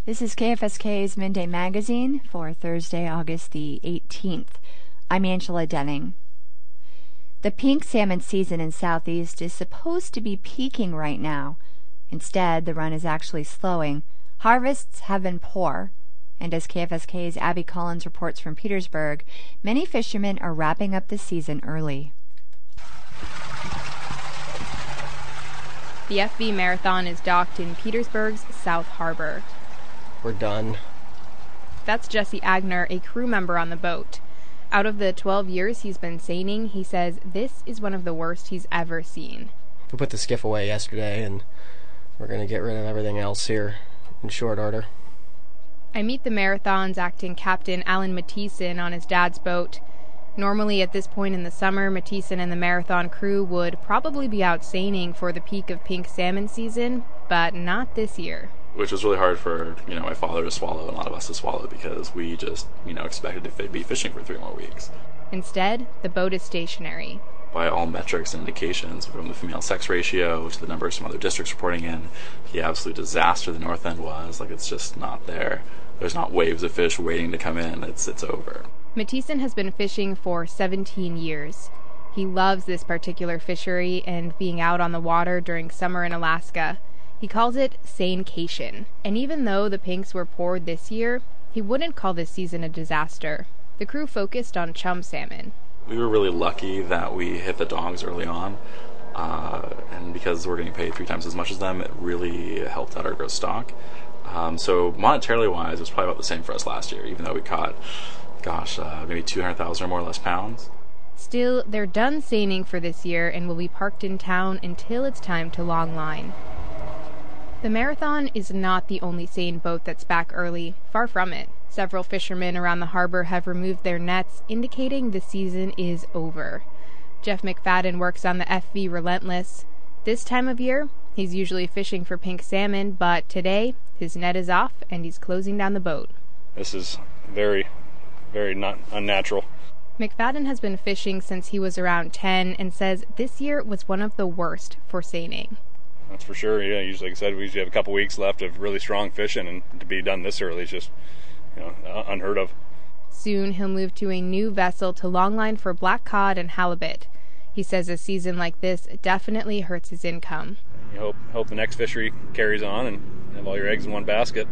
This is KFSK's Midday Magazine for Thursday, August the 18th. I'm Angela Denning. The pink salmon season in Southeast is supposed to be peaking right now. Instead, the run is actually slowing. Harvests have been poor, and as KFSK's Abby Collins reports from Petersburg, many fishermen are wrapping up the season early. The FV Marathon is docked in Petersburg's South Harbor. We're done. That's Jesse Agner, a crew member on the boat. Out of the 12 years he's been seining, he says this is one of the worst he's ever seen. We put the skiff away yesterday, and we're going to get rid of everything else here in short order. I meet the Marathon's acting captain, Alan Mathieson, on his dad's boat. Normally at this point in the summer, Mathieson and the Marathon crew would probably be out seining for the peak of pink salmon season, but not this year. Which was really hard for, my father to swallow and a lot of us to swallow because we just, expected to be fishing for 3 more weeks. Instead, the boat is stationary. By all metrics and indications, from the female sex ratio to the number of some other districts reporting in, the absolute disaster the North End was, it's just not there. There's not waves of fish waiting to come in. It's over. Mathieson has been fishing for 17 years. He loves this particular fishery and being out on the water during summer in Alaska. He calls it seinecation, and even though the pinks were poor this year, he wouldn't call this season a disaster. The crew focused on chum salmon. We were really lucky that we hit the dogs early on, and because we're getting paid 3 times as much as them, it really helped out our gross stock. So monetarily wise, it was probably about the same for us last year, even though we caught, maybe 200,000 or more less pounds. Still, they're done seining for this year and will be parked in town until it's time to long line. The Marathon is not the only seine boat that's back early. Far from it. Several fishermen around the harbor have removed their nets, indicating the season is over. Jeff McFadden works on the FV Relentless. This time of year, he's usually fishing for pink salmon, but today, his net is off and he's closing down the boat. This is very, very not unnatural. McFadden has been fishing since he was around 10 and says this year was one of the worst for seining. That's for sure. Yeah, usually, like I said, we usually have a couple weeks left of really strong fishing, and to be done this early is just, unheard of. Soon he'll move to a new vessel to longline for black cod and halibut. He says a season like this definitely hurts his income. You hope the next fishery carries on and have all your eggs in one basket.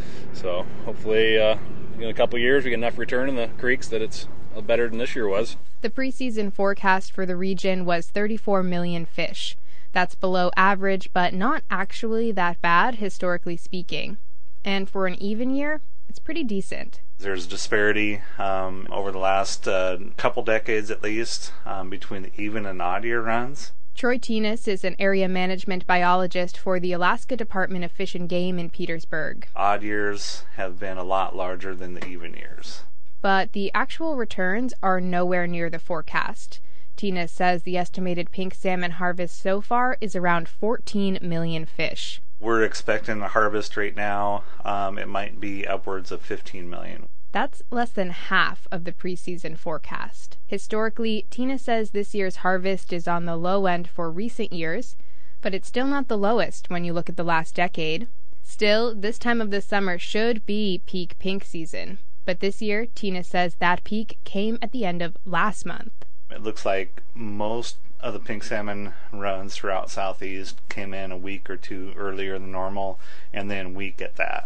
So hopefully, in a couple of years, we get enough return in the creeks that it's better than this year was. The preseason forecast for the region was 34 million fish. That's below average, but not actually that bad, historically speaking. And for an even year, it's pretty decent. There's a disparity over the last couple decades at least between the even and odd year runs. Troy Tinas is an area management biologist for the Alaska Department of Fish and Game in Petersburg. Odd years have been a lot larger than the even years. But the actual returns are nowhere near the forecast. Tina says the estimated pink salmon harvest so far is around 14 million fish. We're expecting a harvest right now. It might be upwards of 15 million. That's less than half of the preseason forecast. Historically, Tina says this year's harvest is on the low end for recent years, but it's still not the lowest when you look at the last decade. Still, this time of the summer should be peak pink season. But this year, Tina says that peak came at the end of last month. It looks like most of the pink salmon runs throughout Southeast came in a week or 2 earlier than normal, and then weak at that.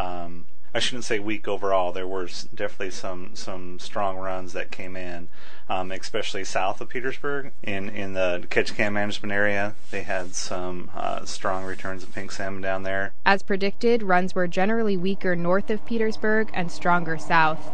I shouldn't say weak overall. There were definitely some strong runs that came in, especially south of Petersburg. In the Ketchikan management area, they had some strong returns of pink salmon down there. As predicted, runs were generally weaker north of Petersburg and stronger south.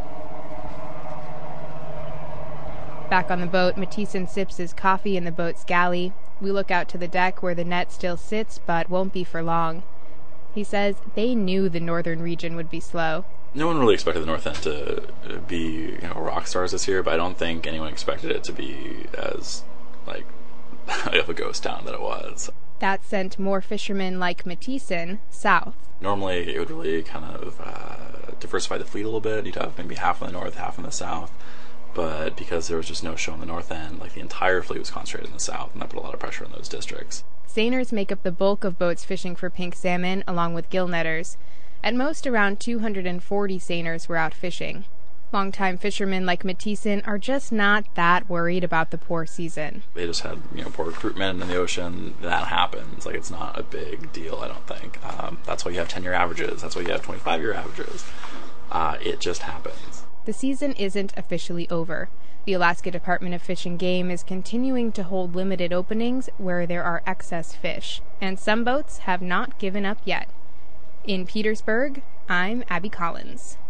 Back on the boat, Mathieson sips his coffee in the boat's galley. We look out to the deck where the net still sits, but won't be for long. He says they knew the northern region would be slow. No one really expected the North End to be, rock stars this year, but I don't think anyone expected it to be as, of a ghost town that it was. That sent more fishermen like Mathieson south. Normally, it would really kind of diversify the fleet a little bit. You'd have maybe half in the north, half in the south. But because there was just no show in the North End, the entire fleet was concentrated in the south, and that put a lot of pressure on those districts. Seiners make up the bulk of boats fishing for pink salmon, along with gill netters. At most, around 240 seiners were out fishing. Longtime fishermen like Mathieson are just not that worried about the poor season. They just had, poor recruitment in the ocean. That happens. It's not a big deal, I don't think. That's why you have 10-year averages. That's why you have 25-year averages. It just happens. The season isn't officially over. The Alaska Department of Fish and Game is continuing to hold limited openings where there are excess fish, and some boats have not given up yet. In Petersburg, I'm Abby Collins.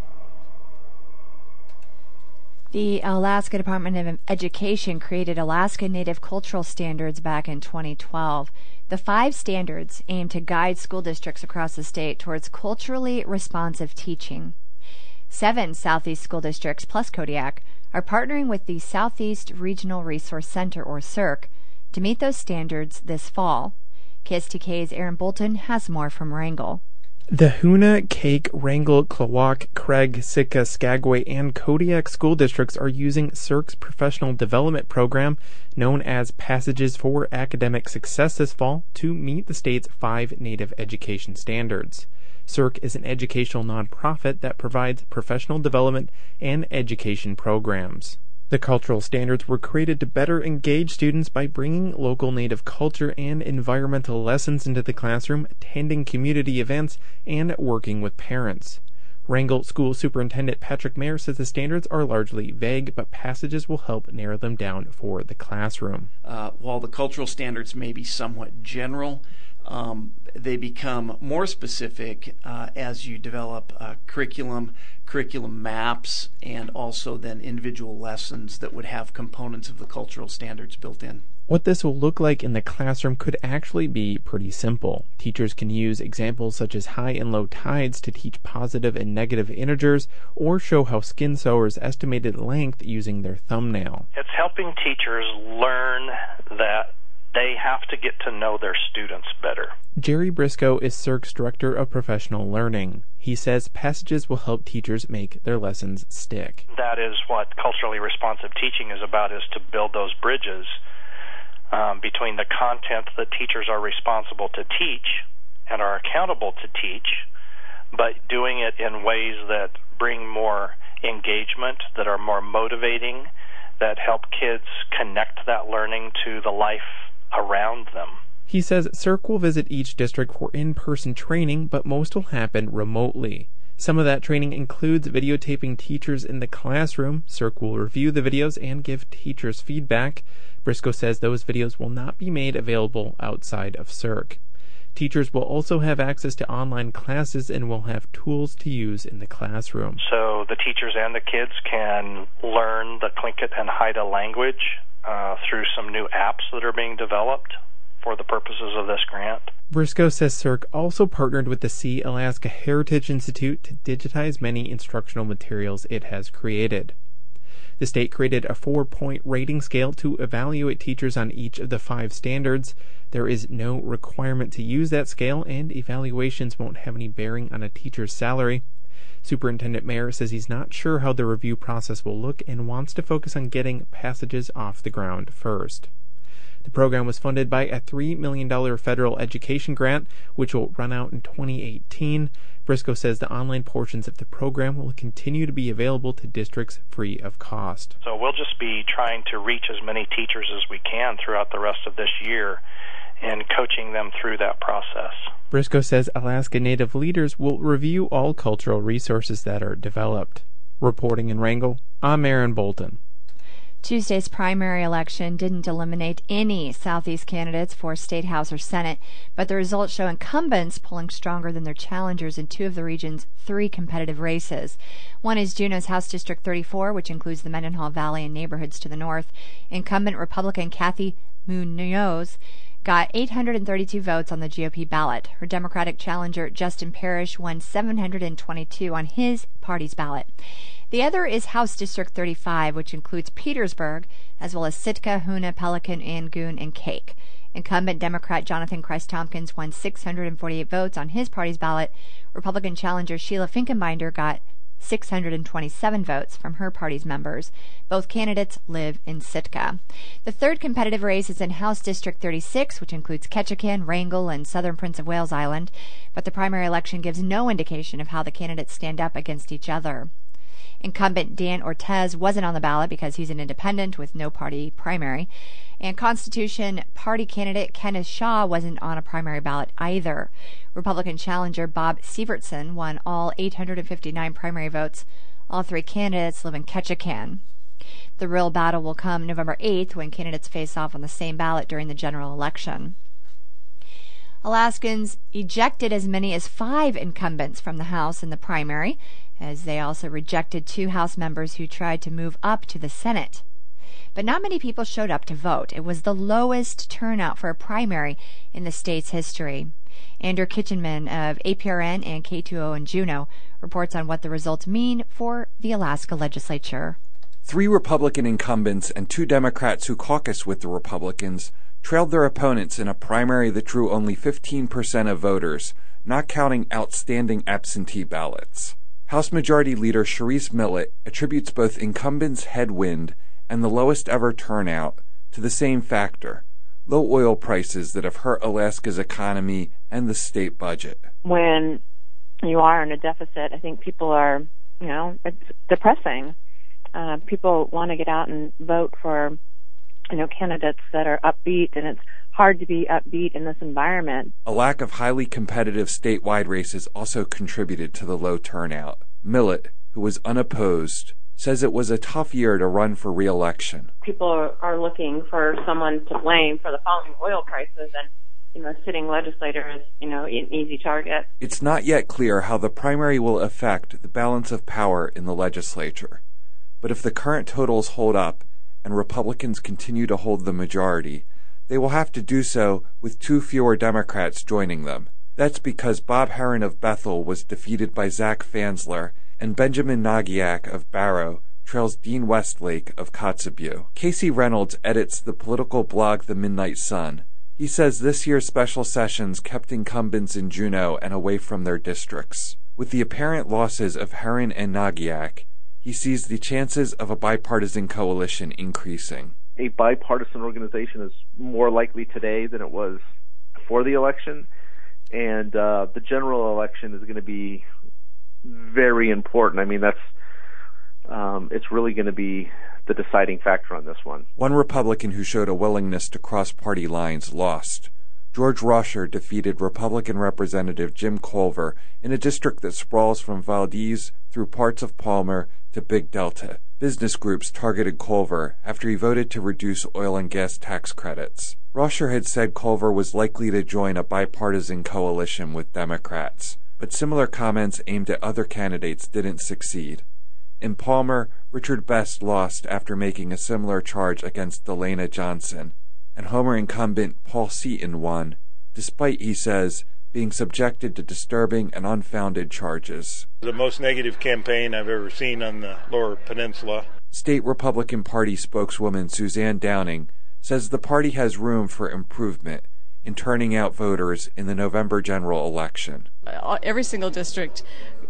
The Alaska Department of Education created Alaska Native Cultural Standards back in 2012. The 5 standards aim to guide school districts across the state towards culturally responsive teaching. 7 Southeast school districts plus Kodiak are partnering with the Southeast Regional Resource Center, or CIRC, to meet those standards this fall. KSTK's Aaron Bolton has more from Wrangell. The Hoonah, Cake, Wrangell, Klawock, Craig, Sitka, Skagway, and Kodiak school districts are using CIRC's professional development program, known as Passages for Academic Success, this fall to meet the state's 5 Native education standards. CIRC is an educational nonprofit that provides professional development and education programs. The cultural standards were created to better engage students by bringing local Native culture and environmental lessons into the classroom, attending community events, and working with parents. Wrangell School Superintendent Patrick Mayer says the standards are largely vague, but passages will help narrow them down for the classroom. While the cultural standards may be somewhat general, they become more specific as you develop curriculum maps, and also then individual lessons that would have components of the cultural standards built in. What this will look like in the classroom could actually be pretty simple. Teachers can use examples such as high and low tides to teach positive and negative integers, or show how skin sewers estimated length using their thumbnail. It's helping teachers learn that they have to get to know their students better. Jerry Briscoe is CIRC's Director of Professional Learning. He says passages will help teachers make their lessons stick. That is what culturally responsive teaching is about, is to build those bridges between the content that teachers are responsible to teach and are accountable to teach, but doing it in ways that bring more engagement, that are more motivating, that help kids connect that learning to the life around them. He says CIRC will visit each district for in-person training, but most will happen remotely. Some of that training includes videotaping teachers in the classroom. CIRC will review the videos and give teachers feedback. Briscoe says those videos will not be made available outside of CIRC. Teachers will also have access to online classes and will have tools to use in the classroom. So the teachers and the kids can learn the Tlingit and Haida language through some new apps that are being developed for the purposes of this grant. Briscoe says CIRC also partnered with the Sea Alaska Heritage Institute to digitize many instructional materials it has created. The state created a 4-point rating scale to evaluate teachers on each of the 5 standards. There is no requirement to use that scale, and evaluations won't have any bearing on a teacher's salary. Superintendent Mayer says he's not sure how the review process will look and wants to focus on getting passages off the ground first. The program was funded by a $3 million federal education grant, which will run out in 2018. Briscoe says the online portions of the program will continue to be available to districts free of cost. So we'll just be trying to reach as many teachers as we can throughout the rest of this year and coaching them through that process. Briscoe says Alaska Native leaders will review all cultural resources that are developed. Reporting in Wrangell, I'm Aaron Bolton. Tuesday's primary election didn't eliminate any Southeast candidates for State House or Senate, but the results show incumbents pulling stronger than their challengers in 2 of the region's 3 competitive races. One is Juneau's House District 34, which includes the Mendenhall Valley and neighborhoods to the north. Incumbent Republican Kathy Munoz got 832 votes on the GOP ballot. Her Democratic challenger, Justin Parrish, won 722 on his party's ballot. The other is House District 35, which includes Petersburg, as well as Sitka, Hoonah, Pelican, Angoon, and Cake. Incumbent Democrat Jonathan Christ-Tompkins won 648 votes on his party's ballot. Republican challenger Sheila Finkenbinder got 627 votes from her party's members. Both candidates live in Sitka. The third competitive race is in House District 36, which includes Ketchikan, Wrangell, and southern Prince of Wales Island, but the primary election gives no indication of how the candidates stand up against each other. Incumbent Dan Ortez wasn't on the ballot because he's an independent with no party primary, and Constitution Party candidate Kenneth Shaw wasn't on a primary ballot either. Republican challenger Bob Sievertson won all 859 primary votes. All three candidates live in Ketchikan. The real battle will come November 8th when candidates face off on the same ballot during the general election. Alaskans ejected as many as 5 incumbents from the House in the primary, as they also rejected 2 House members who tried to move up to the Senate. But not many people showed up to vote. It was the lowest turnout for a primary in the state's history. Andrew Kitchenman of APRN and K2O in Juneau reports on what the results mean for the Alaska legislature. 3 Republican incumbents and 2 Democrats who caucus with the Republicans trailed their opponents in a primary that drew only 15% of voters, not counting outstanding absentee ballots. House Majority Leader Sharice Millett attributes both incumbents' headwind and the lowest ever turnout to the same factor: low oil prices that have hurt Alaska's economy and the state budget. When you are in a deficit, I think people are, it's depressing. People want to get out and vote for, candidates that are upbeat, and it's hard to be upbeat in this environment. A lack of highly competitive statewide races also contributed to the low turnout. Millett, who was unopposed, says it was a tough year to run for re-election. People are looking for someone to blame for the falling oil prices, and sitting legislator is, an easy target. It's not yet clear how the primary will affect the balance of power in the legislature. But if the current totals hold up and Republicans continue to hold the majority, they will have to do so with 2 fewer Democrats joining them. That's because Bob Herron of Bethel was defeated by Zach Fansler, and Benjamin Nagiak of Barrow trails Dean Westlake of Kotzebue. Casey Reynolds edits the political blog The Midnight Sun. He says this year's special sessions kept incumbents in Juneau and away from their districts. With the apparent losses of Herron and Nagiak, he sees the chances of a bipartisan coalition increasing. A bipartisan organization is more likely today than it was before the election, and the general election is going to be very important. I mean, it's really going to be the deciding factor on this one. One Republican who showed a willingness to cross party lines lost. George Rosher defeated Republican Representative Jim Culver in a district that sprawls from Valdez through parts of Palmer to Big Delta. Business groups targeted Culver after he voted to reduce oil and gas tax credits. Rosher had said Culver was likely to join a bipartisan coalition with Democrats, but similar comments aimed at other candidates didn't succeed. In Palmer, Richard Best lost after making a similar charge against Delana Johnson, and Homer incumbent Paul Seaton won, despite, he says, being subjected to disturbing and unfounded charges. The most negative campaign I've ever seen on the Lower Peninsula. State Republican Party spokeswoman Suzanne Downing says the party has room for improvement in turning out voters in the November general election. Every single district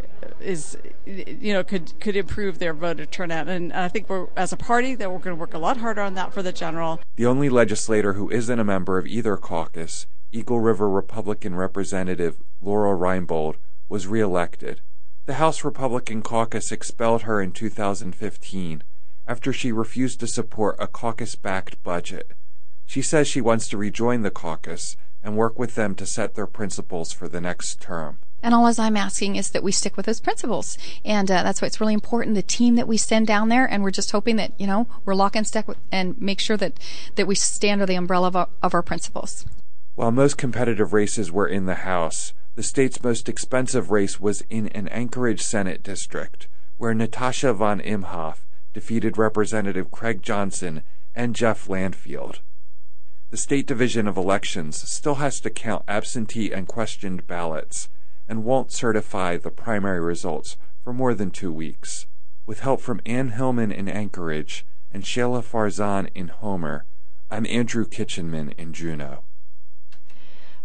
is, could improve their voter turnout, and I think as a party that we're going to work a lot harder on that for the general. The only legislator who isn't a member of either caucus, Eagle River Republican Representative Laura Reinbold, was reelected. The House Republican caucus expelled her in 2015 after she refused to support a caucus-backed budget. She says she wants to rejoin the caucus and work with them to set their principles for the next term. And all I'm asking is that we stick with those principles. And that's why it's really important, the team that we send down there, and we're just hoping that, we're lock and step and make sure that we stay under the umbrella of our principles. While most competitive races were in the House, the state's most expensive race was in an Anchorage Senate district, where Natasha von Imhoff defeated Representative Craig Johnson and Jeff Landfield. The State Division of Elections still has to count absentee and questioned ballots, and won't certify the primary results for more than 2 weeks. With help from Ann Hillman in Anchorage and Shayla Farzan in Homer, I'm Andrew Kitchenman in Juneau.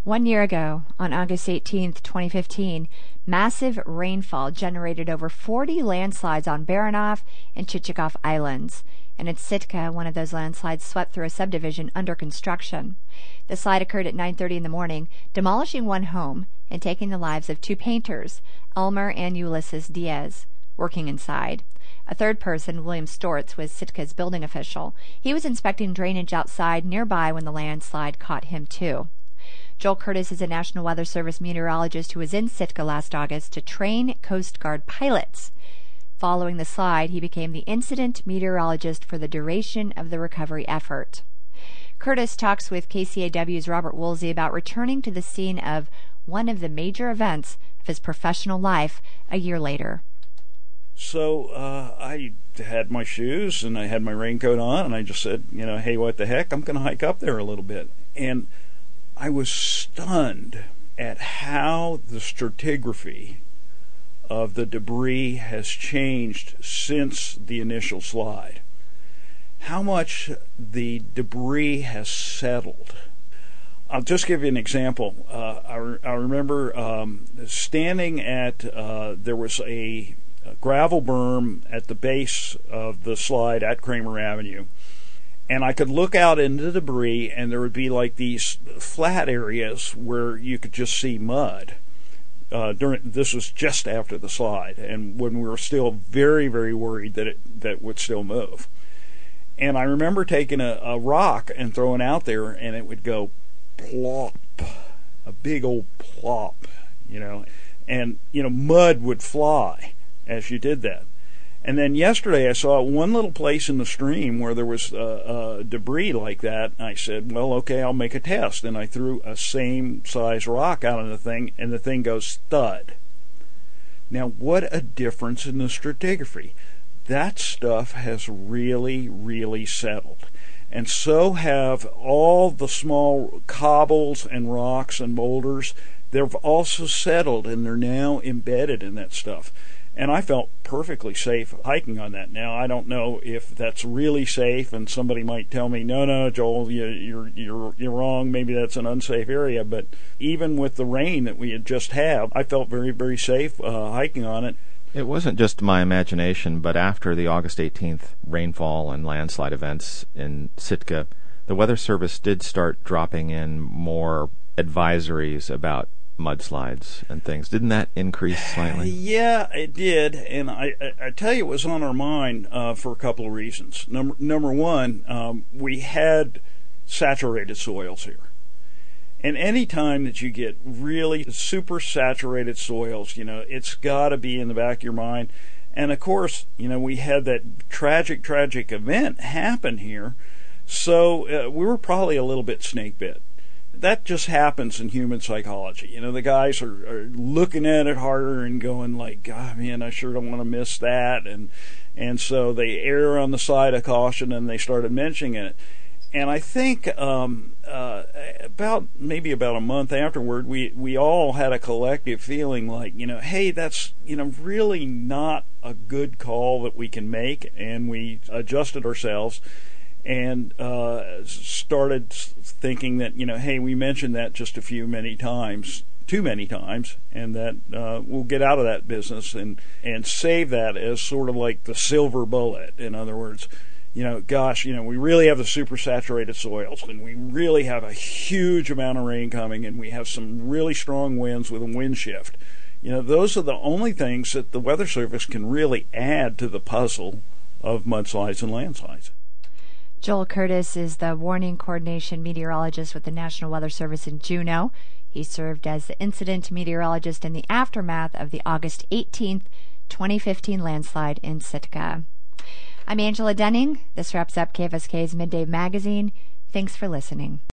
1 year ago, on August 18, 2015, massive rainfall generated over 40 landslides on Baranof and Chichagof Islands. And in Sitka, one of those landslides swept through a subdivision under construction. The slide occurred at 9:30 in the morning, demolishing one home and taking the lives of 2 painters, Elmer and Ulysses Diaz, working inside. A third person, William Stortz, was Sitka's building official. He was inspecting drainage outside nearby when the landslide caught him too. Joel Curtis is a National Weather Service meteorologist who was in Sitka last August to train Coast Guard pilots. Following the slide, he became the incident meteorologist for the duration of the recovery effort. Curtis talks with KCAW's Robert Woolsey about returning to the scene of one of the major events of his professional life a year later. So I had my shoes and I had my raincoat on, and I just said, hey, what the heck? I'm going to hike up there a little bit. And I was stunned at how the stratigraphy of the debris has changed since the initial slide. How much the debris has settled. I'll just give you an example. I remember standing at, there was a gravel berm at the base of the slide at Kramer Avenue. And I could look out into the debris, and there would be like these flat areas where you could just see mud. This was just after the slide, and when we were still very, very worried that it would still move. And I remember taking a rock and throwing out there, and it would go plop, a big old plop, and mud would fly as you did that. And then yesterday I saw one little place in the stream where there was debris like that. And I said, well, okay, I'll make a test. And I threw a same size rock out on the thing, and the thing goes thud. Now, what a difference in the stratigraphy. That stuff has really, really settled. And so have all the small cobbles and rocks and boulders. They've also settled, and they're now embedded in that stuff. And I felt perfectly safe hiking on that. Now, I don't know if that's really safe, and somebody might tell me, no, Joel, you're wrong. Maybe that's an unsafe area. But even with the rain that we had just had, I felt very, very safe hiking on it. It wasn't just my imagination, but after the August 18th rainfall and landslide events in Sitka, the Weather Service did start dropping in more advisories about mudslides and things. Didn't that increase slightly? Yeah, it did, and I tell you, it was on our mind for a couple of reasons. Number one, we had saturated soils here, and any time that you get really super saturated soils, it's got to be in the back of your mind. And of course, we had that tragic event happen here, so we were probably a little bit snake bit. That just happens in human psychology. The guys are looking at it harder and going like, God, man, I sure don't want to miss that. And so they err on the side of caution, and they started mentioning it. And I think about a month afterward, we all had a collective feeling like, hey, that's, really not a good call that we can make. And we adjusted ourselves and started thinking that, hey, we mentioned that just too many times, and that we'll get out of that business and save that as sort of like the silver bullet. In other words, we really have the super saturated soils, and we really have a huge amount of rain coming, and we have some really strong winds with a wind shift. Those are the only things that the Weather Service can really add to the puzzle of mudslides and landslides. Joel Curtis is the warning coordination meteorologist with the National Weather Service in Juneau. He served as the incident meteorologist in the aftermath of the August 18th, 2015 landslide in Sitka. I'm Angela Denning. This wraps up KFSK's Midday Magazine. Thanks for listening.